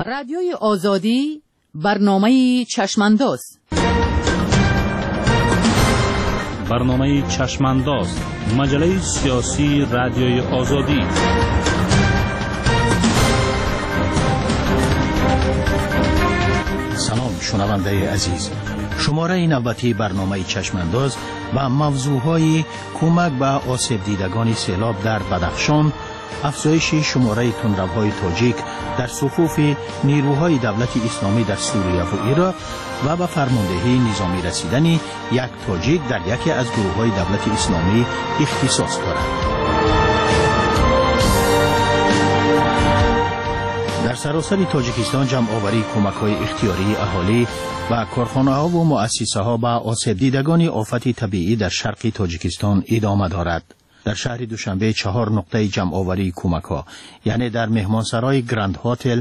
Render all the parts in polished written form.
رادیوی آزادی برنامه چشمانداز. برنامه چشمانداز، مجله سیاسی رادیوی آزادی. سلام شنونده عزیز، شماره نوبتی برنامه چشمانداز و موضوعهای کمک به آسیب دیدگان سیلاب در بدخشان، افزایش شماره تندروهای تاجیک در صفوف نیروهای دولت اسلامی در سوریه و عراق و به فرماندهی نظامی رسیدن یک تاجیک در یکی از گروه‌های دولت اسلامی اختصاص دارد. در سراسر تاجیکستان جمع آوری کمک‌های اختیاری اهالی و کارخانه‌ها و مؤسسه‌ها به آسیب دیدگان آفت طبیعی در شرق تاجیکستان ادامه دارد. در شهر دوشنبه 4 نقطه جمع آوری کمک‌ها، یعنی در مهمانسرای گراند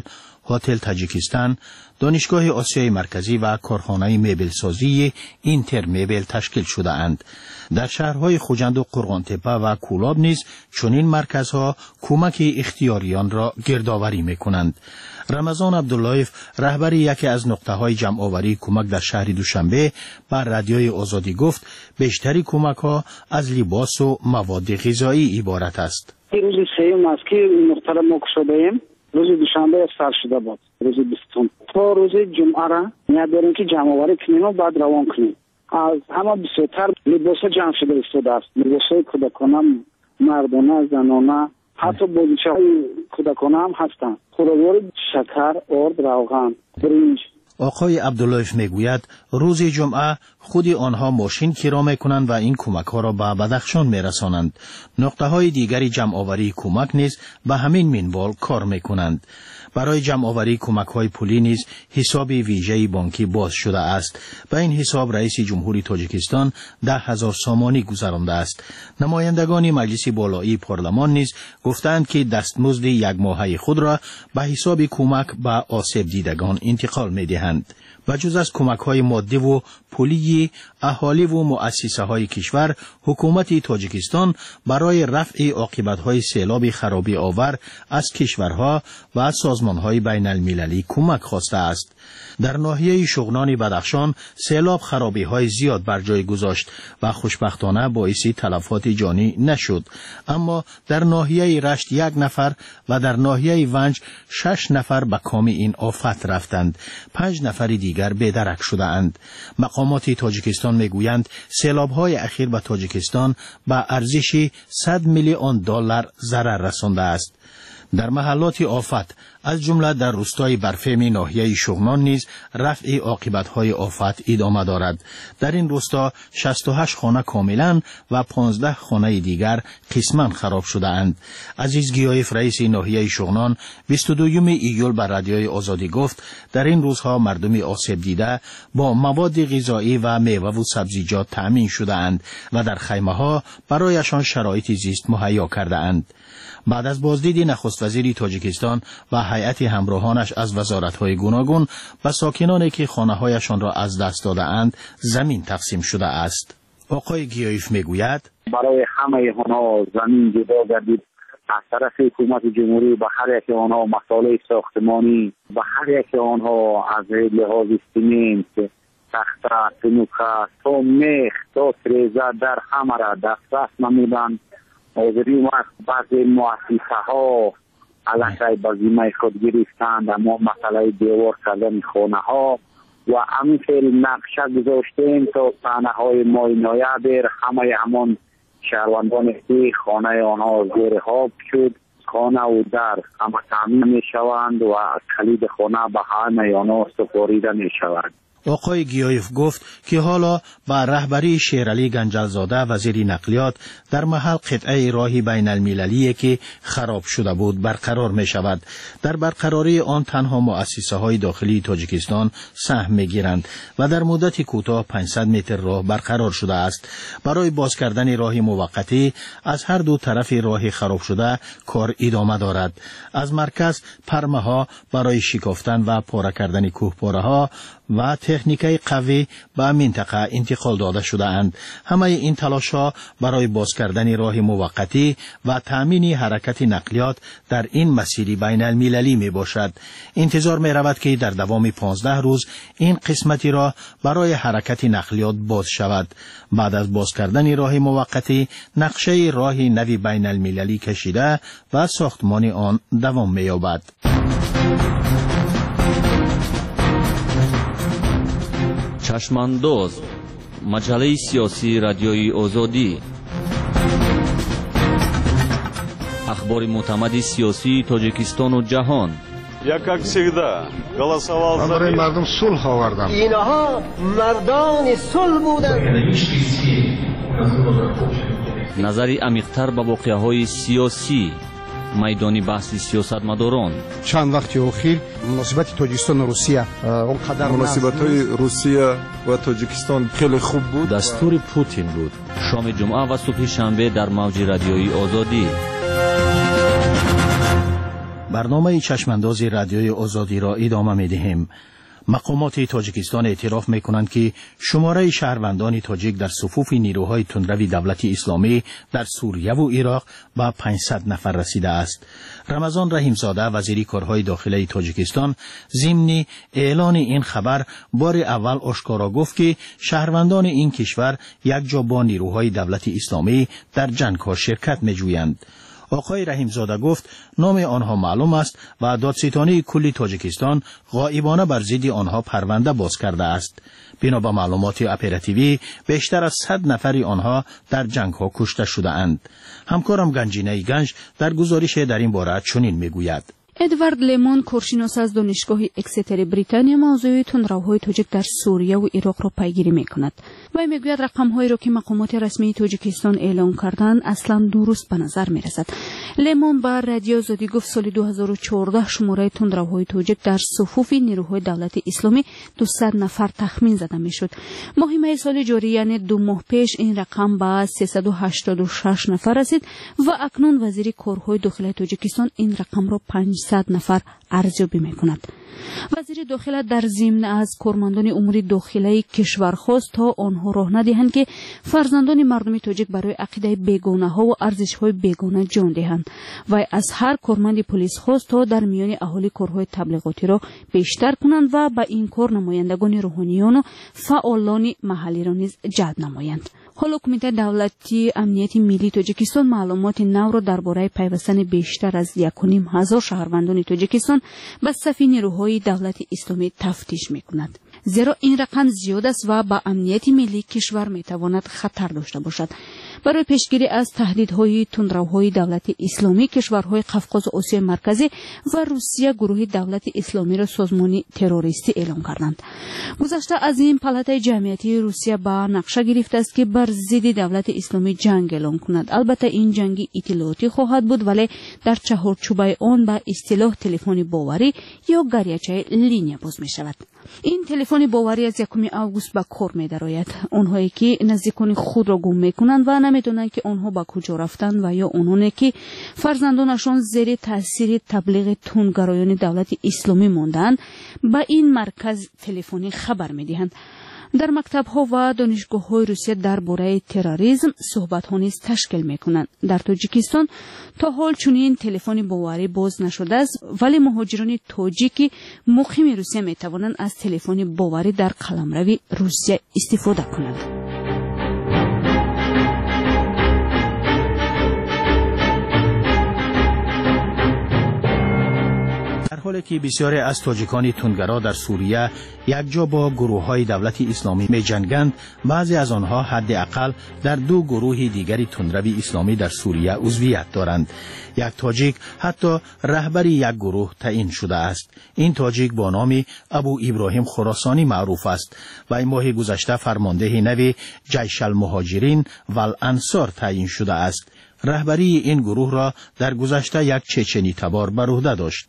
هتل تاجیکستان، دانشگاه آسیای مرکزی و کارخانه مبل سازی اینتر مبل تشکیل شده اند. در شهرهای خوجند و قرغانتپه و کولاب نیز چنین مرکزها کمک اختیاریان را گردآوری می‌کنند. رمضان عبداللهیف، رهبر یکی از نقطه‌های جمع آوری کمک در شهر دوشنبه، بر رادیوی آزادی گفت بیشتری کمک‌ها از لباس و مواد غذایی عبارت است. روز سوم است که این نقطه را ما گشوده‌ایم. روز دوشنبه سر شده بود. روز 20 تا روز جمعه را نیت داریم که جمع آوری کنیم و بعد روان کنیم. از همه بسیارتر لباس جمع شده ایستاده است. لباس‌های کودکانه، مردانه، زنانه، حتی بازیچه‌های کودکانه هم هستند. خوراک‌های شکر، آرد، روغن، برنج. آقای عبداللهیف میگوید روز جمعه خود آنها ماشین کرا میکنند و این کمک ها را به بدخشان میرسانند. نقطه های دیگری جمع آوری کمک نیز به همین منوال کار میکنند. برای جمع آوری کمک های پولی نیز حساب ویژه بانکی باز شده است. به این حساب رئیس جمهوری تاجیکستان 10,000 سامانی گذرانده است. نمایندگان مجلس بالایی پارلمان نیز گفتند که دستمزد یک ماهه خود را به حساب کمک به آسیب دیدگان انتقال میدهند. و جز از کمک‌های مادی و پولی اهالی و مؤسسه‌های کشور، حکومت تاجیکستان برای رفع عاقبت‌های سیلاب خرابی آور از کشورها و سازمان‌های بین‌المللی کمک خواسته است. در ناحیه شغنان بدخشان سیلاب خرابی‌های زیاد بر جای گذاشت و خوشبختانه باعث تلفات جانی نشد، اما در ناحیه رشت 1 نفر و در ناحیه ونج 6 نفر به کام این آفت رفتند. 5 نفر دیگر بی‌درک شده اند. مقامات تاجیکستان میگویند سیلاب‌های اخیر به تاجیکستان به ارزش 100 میلیون دلار ضرر رسانده است. در محلات آفت از جمله در روستای برفهمی ناحیه شغنان نیز رفع عاقبت‌های آفت ادامه دارد. در این روستا 68 خانه کاملا و 15 خانه دیگر قسماً خراب شده اند. عزیز گیایف، رئیس ناحیه شغنان، 22 ایول بر رادیوی آزادی گفت در این روزها مردم آسیب دیده با مواد غذایی و میوه و سبزیجات تأمین شده اند و در خیمه‌ها برایشان شرایط زیست مهیا کرده اند. بعد از بازدید نخست وزیر تاجیکستان و هیئت همراهانش از وزارت‌های گوناگون به ساکنانی که خانه‌هایشان را از دست داده اند زمین تقسیم شده است. آقای گیایف میگوید برای همه آنها زمین جدا گردید. از طرف حکومت جمهوری به هر یک آنها مسائل ساختمانی، به هر یک آنها از لحاظ سیمنت، تخته، سنوکه تا میخ تا تریزه در همه را دسترس نمودند. حاضری وقت بعضی مؤسسه ها علیه به ذمه خود گرفتند، اما مسئله دیوار کردن خانه ها و همین فعل نقشه گذاشتیم تا صحنه های ماینایه بر همه همان شهروندان که خانه آنها زیر آب شد، خانه و در همه تامین می شوند و کلید خانه به همه آنها سپاریده می شوند. آقای گیایف گفت که حالا با رهبری شیرعلی گنجلزاده وزیر نقلیات در محل قطعه راهی بین المللی که خراب شده بود برقرار می شود. در برقراری آن تنها مؤسسه های داخلی تاجیکستان سهم می گیرند و در مدت کوتاه 500 متر راه برقرار شده است. برای باز کردن راه موقتی از هر دو طرف راه خراب شده کار ادامه دارد. از مرکز پرمه ها برای شکافتن و پاره کردن کوهپاره ها و تکنیکای قوی به منطقه انتقال داده شده اند. همه این تلاش ها برای باز کردن راه موقتی و تامین حرکت نقلیات در این مسیر بین المللی می باشد. انتظار می رود که در دوام 15 روز این قسمتی را برای حرکت نقلیات باز شود. بعد از باز کردن راه موقتی، نقشه راه نوی بین المللی کشیده و ساختمان آن دوام می یابد. چشمانداز، مجله سیاسی رادیوی آزادی. اخبار معتمد سیاسی تاجیکستان و جهان. Я, как всегда, голосовал за мир. مردم صلح آوردن. اینها مردان صلح بودند. نظری عمیق‌تر به واقعه‌های سیاسی، میدانی بحث سیاستمداران. چند وقت اخیر مناسبت تاجیکستان و روسیه اونقدر مناسبت‌های روسیه و تاجیکستان خیلی خوب بود. دستور پوتین بود. شام جمعه و صبح شنبه در موج رادیویی آزادی. برنامه چشمانداز رادیوی آزادی را ادامه می‌دهیم. مقامات تاجیکستان اعتراف می‌کنند که شماره شهروندان تاجیک در صفوف نیروهای تندروی دولت اسلامی در سوریه و عراق به 500 نفر رسیده است. رمضان رحیمزاده وزیر کارهای داخلی تاجیکستان ضمن اعلان این خبر بار اول آشکارا گفت که شهروندان این کشور یک جا با نیروهای دولت اسلامی در جنگ‌ها شرکت می‌جویند. آقای رحیمزاده گفت نام آنها معلوم است و دادستانی کلی تاجیکستان غایبانه بر ضد آنها پرونده باز کرده است. بنا به معلومات اپراتیوی بیشتر از 100 نفر آنها در جنگ ها کشته شده اند. همکارم گنجینه گنج در گزارش در این باره چنین میگوید. ادوارد لیمون، کارشناس از دانشگاه اکستر بریتانیا، موضوع تندروهای تاجیک در سوریه و عراق را پیگیری می‌کند. وی میگوید رقم‌هایی را که مقامات رسمی تاجیکستان اعلام کردند اصلاً درست به نظر می‌رسد. لیمون با رادیو آزادی گفت سال 2014 شماره تندروهای تاجیک در صفوف نیروهای دولت اسلامی 200 نفر تخمین زده می‌شد. ماه می سال جاری یعنی 2 ماه پیش این رقم به 386 نفر رسید و اکنون وزیر کارهای داخلی تاجیکستان این رقم را 500 نفر ارزیابی می‌کند. وزیر داخله در ضمن از کارمندان امور داخلی کشور خواست تا آنها راه ندهند که فرزندان مردم تاجیک برای عقیده بیگانه ها و ارزش های بیگانه جان دهند و از هر کارمند پلیس خواست تا در میان اهالی کارهای تبلیغاتی را بیشتر کنند و به این کار نمایندگان روحانیان و فعالان محلی را نیز جلب نمایند. حالا کمیته دولتی امنیت ملی تاجیکستان معلومات نو را درباره پیوستن بیشتر از 1,500 شهروندان تاجیکستان به صف نیروهای دولت اسلامی تفتیش می‌کند. زیرا این رقم زیاد است و با امنیت ملی کشور می‌تواند خطر داشته باشد. برای پیشگیری از تهدیدهای تندروهای دولت اسلامی، کشورهای قفقاز آسیای مرکزی و روسیه گروه دولت اسلامی را سازمان تروریستی اعلام کردند. گذشته از این پالاتای جمعیتی روسیه با نقشه گرفته است که بر ضد دولت اسلامی جنگ اعلام کند. البته این جنگ اطلاعاتی خواهد بود، ولی در چهارچوب آن به اصطلاح تلفن باوری یا گریچه لینیا باز می شود. این تلفن باوری از 1 آگوست به کار می درآید. آنهایی که نزدیکان خود را گم می کنند و نمیدونند که آنها به کجا رفتند و یا آنهایی که فرزندانشان زیر تاثیر تبلیغ تندگرایان دولت اسلامی ماندند به این مرکز تلفنی خبر می دهند. در مکتب‌ها و دانشگاه‌های روسیه درباره تروریسم صحبت‌ها نیز تشکیل می‌کنند. در تاجیکستان تا حال چنین تلفن باوری باز نشده است، ولی مهاجران تاجیکی مقیم روسیه می‌توانند از تلفن باوری در قلمرو روسیه استفاده کنند. در حالی که بسیاری از تاجیکان تندگرا در سوریه یکجا با گروه‌های دولت اسلامی می‌جنگند، بعضی از آنها حداقل در 2 گروه دیگری تندروی اسلامی در سوریه عضویت دارند. یک تاجیک حتی رهبر یک گروه تعیین شده است. این تاجیک با نام ابو ابراهیم خراسانی معروف است و این ماه گذشته فرمانده نو جیش المهاجرین و الانصار تعیین شده است. رهبری این گروه را در گذشته یک چچنی تبار بر عهده داشت.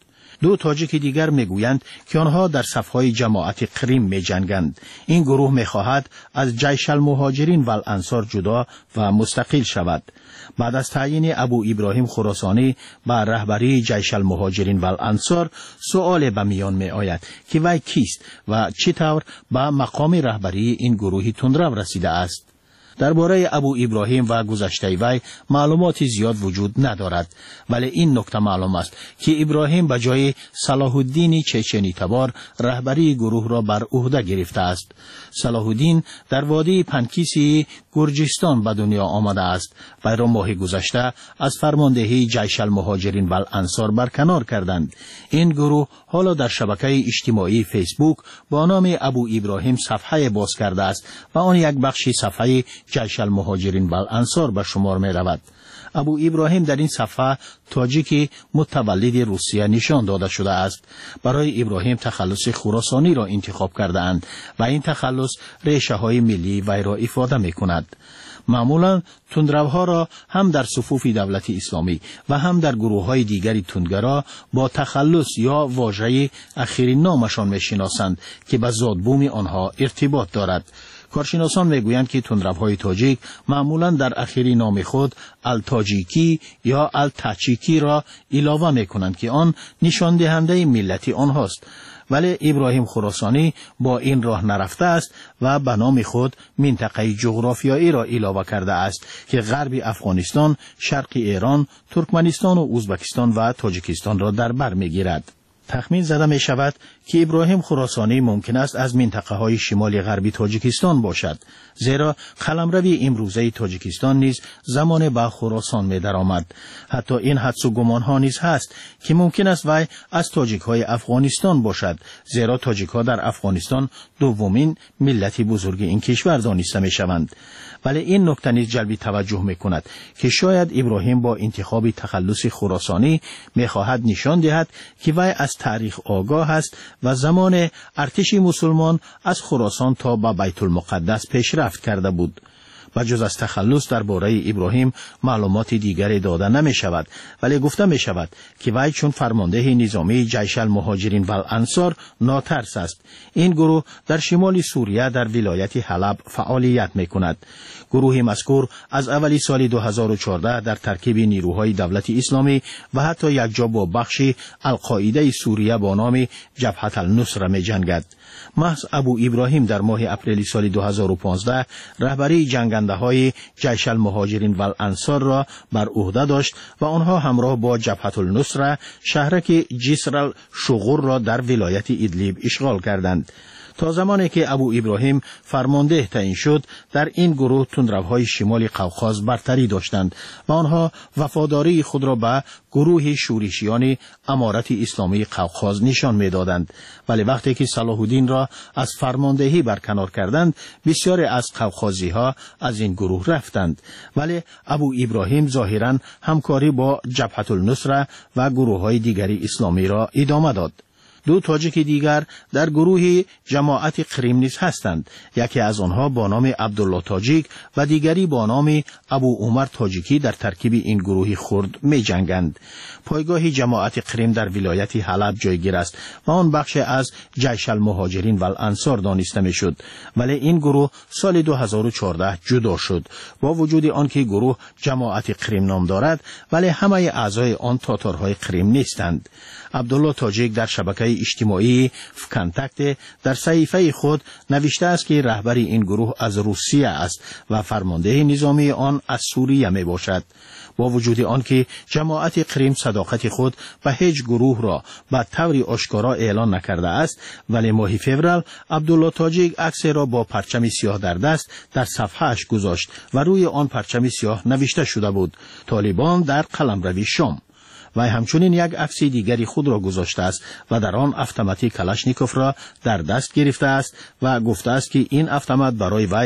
دو تاجیک دیگر میگویند که آنها در صفهای جماعت کریم میجنگند. این گروه میخواهد از جیش المهاجرین و الانصار جدا و مستقل شود. بعد از تعیین ابو ابراهیم خراسانی به رهبری جیش المهاجرین و الانصار، سؤال به میان می آید که وی کیست و چطور به مقام رهبری این گروه تندرو رسیده است. درباره ابو ابراهیم و گذشته وی معلوماتی زیاد وجود ندارد، ولی این نکته معلوم است که ابراهیم به جای صلاح الدین چچنی تبار رهبری گروه را بر عهده گرفته است. صلاح الدین در وادی پنکیسی گرجستان به دنیا آمده است. وی را ماه گذشته از فرماندهی جیش المهاجرین و الانصار برکنار کردند. این گروه حالا در شبکه اجتماعی فیسبوک با نام ابو ابراهیم صفحه باز کرده است و آن یک بخشی صفحه جیش المهاجرین و الانصار به شمار می رود. ابو ابراهیم در این صفحه تاجیک متولد روسیه نشان داده شده است. برای ابراهیم تخلص خراسانی را انتخاب کرده اند و این تخلص ریشه های ملی وی را افاده می کند. معمولا تندروها را هم در صفوف دولت اسلامی و هم در گروه های دیگری تندگرا با تخلص یا واژه اخیرین نامشان می شناسند که به زادبوم آنها ارتباط دارد. کارشناسان میگویند که تندروهای تاجیک معمولا در اخیری نام خود التاجیکی یا التاچیکی را علاوه میکنند که آن نشان دهنده ملتی آنهاست. ولی ابراهیم خراسانی با این راه نرفته است و به نام خود منطقه جغرافیایی را علاوه کرده است که غرب افغانستان، شرق ایران، ترکمنستان و ازبکستان و تاجیکستان را در بر میگیرد. تخمین زده می شود که ابراهیم خراسانی ممکن است از منطقه های شمال غربی تاجیکستان باشد، زیرا قلمرو امروزه تاجیکستان نیز زمان به خراسان می درآمد. حتی این حدس و گمان ها نیز هست که ممکن است وی از تاجیک های افغانستان باشد، زیرا تاجیک ها در افغانستان دومین ملت بزرگ این کشور دانسته می شوند. ولی این نکته نیز جلب توجه می کند که شاید ابراهیم با انتخاب تخلص خراسانی می خواهد نشان دهد که وی از تاریخ آگاه است و زمان ارتش مسلمان از خراسان تا به بیت المقدس پیشرفت کرده بود. و جز از تخلص درباره ابراهیم معلومات دیگری داده نمی شود، ولی گفته می شود که وی چون فرمانده نظامی جیش المهاجرین و الانصار ناترس است. این گروه در شمال سوریه در ولایت حلب فعالیت می کند. گروه مذکور از اولی سال 2014 در ترکیب نیروهای دولت اسلامی و حتی یکجا با بخش القاعده سوریه با نام جبهه النصره می جنگد. محض ابو ابراهیم در ماه اپریل سال 2015 رهبری جنگنده های جیش المهاجرین و الانصار را بر عهده داشت و آنها همراه با جبهه النصره شهرک جسر الشغور را در ولایت ادلیب اشغال کردند. تا زمانی که ابو ابراهیم فرمانده تعیین شد، در این گروه تندروهای شمال قوقاز برتری داشتند و آنها وفاداری خود را به گروه شورشیان امارت اسلامی قوقاز نشان می‌دادند. ولی وقتی که صلاح الدین را از فرماندهی برکنار کردند، بسیاری از قوقازی‌ها از این گروه رفتند. ولی ابو ابراهیم ظاهراً همکاری با جبهه النصره و گروه‌های دیگری اسلامی را ادامه داد. دو تاجیک دیگر در گروه جماعت کریم نیز هستند. یکی از آنها با نام عبدالله تاجیک و دیگری با نام ابو عمر تاجیکی در ترکیب این گروه خرد می جنگند. پایگاه جماعت کریم در ولایت حلب جایگیر است و آن بخش از جیش المهاجرین و الانصار دانسته می شد. ولی این گروه سال 2014 جدا شد. با وجود آنکه گروه جماعت کریم نام دارد، ولی همه اعضای آن تاتارهای کریم نیستند. عبدالله تاجیک در شبکه اجتماعی فکنتکت در صحیفه خود نوشته است که رهبر این گروه از روسیه است و فرمانده نظامی آن از سوریه می باشد. با وجود آنکه جماعت کریم صداقت خود به هیچ گروه را به طور آشکارا اعلان نکرده است، ولی ماه فوریه عبدالله تاجیک عکس را با پرچم سیاه در دست در صفحه‌اش گذاشت و روی آن پرچم سیاه نوشته شده بود: طالبان در قلمرو شام. و همچنین یک عکس دیگری خود را گذاشته است و در آن اتومات کلاشنیکوف را در دست گرفته است و گفته است که این اتومات برای وی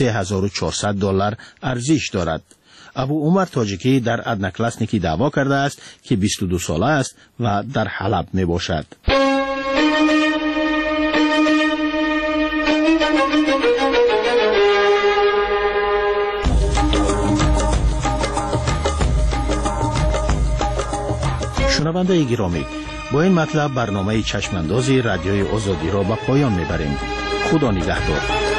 $3400 ارزش دارد. ابو عمر تاجیکی در ادنکلاسنیکی دعوا کرده است که 22 ساله است و در حلب می باشد. شنونده گرامی، با این مطلب برنامه چشمانداز رادیوی آزادی را به پایان میبریم. خدا نگهدار.